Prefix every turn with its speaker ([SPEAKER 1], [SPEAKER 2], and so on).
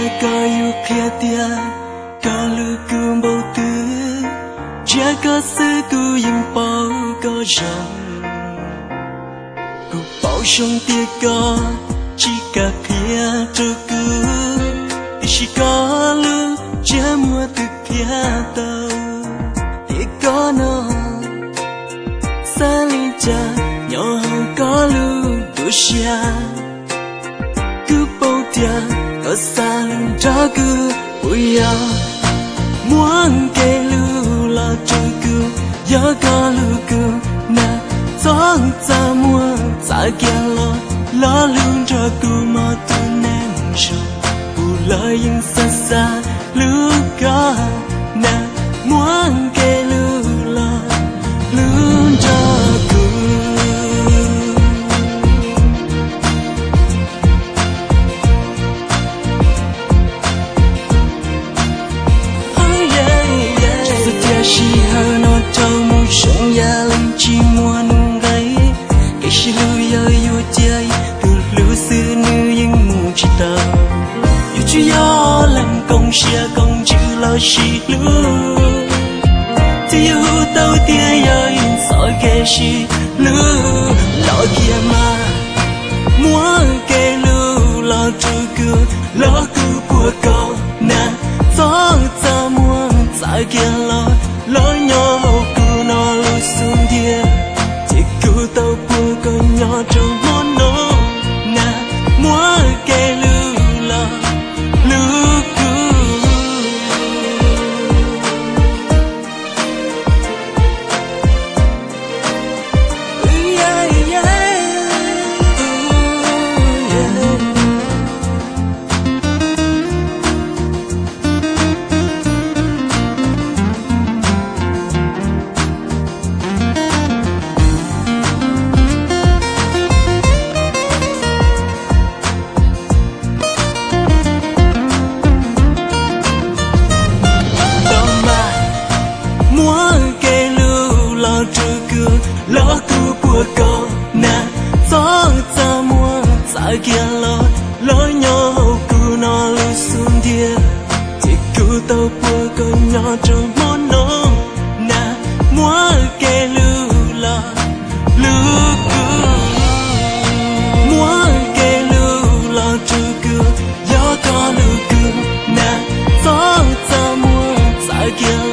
[SPEAKER 1] có yêu kia tia có lưu cương bầu tư chia có sự cu yên bao có rằng cu bao trong tia có chỉ cả kia cho cu thì chỉ có lưu chia mua từ kia tàu thì có nó xa ly cha nhỏ hơn có lưu bữa xa cứ bao tia có xa lưng cho cứ bụi ya muốn kể lưu là trôi cứ nhớ có lưu cứ nè gió ta muốn ta kia lo lưng cho cứ mà tôi nên rồi bù lời nhưng xa xa lưu có nè muốn kể lưu là lưng cho cứ chỉ hơn nó trong môi sống ya linh chỉ muốn nung gay cái chỉ lưu ya yêu chơi từ lưu xưa như những mù chỉ tao yêu chỉ ya lần công xia công chữ lo chỉ lưu thì yêu tao tia ya in soi cái chỉ lưu lo kia mà muốn cái lưu lo trôi cứ lo cứ của cậu nè gió ta muốn tại kia lo nhỏ cứ nó lối xuống địa chỉ cứ tao buồn có nhỏ trong món nó nè muốn kể lưu là lưu cứ lo cứ bùa câu nè gió ta muốn tại kia lo nhỏ cứ nó lối xuống địa thì cứ tao bùa câu nhỏ trong món nó nè muốn kể lưu là lưu cứ muốn kể lưu là trôi cứ gió có lưu cứ nè gió ta muốn tại kia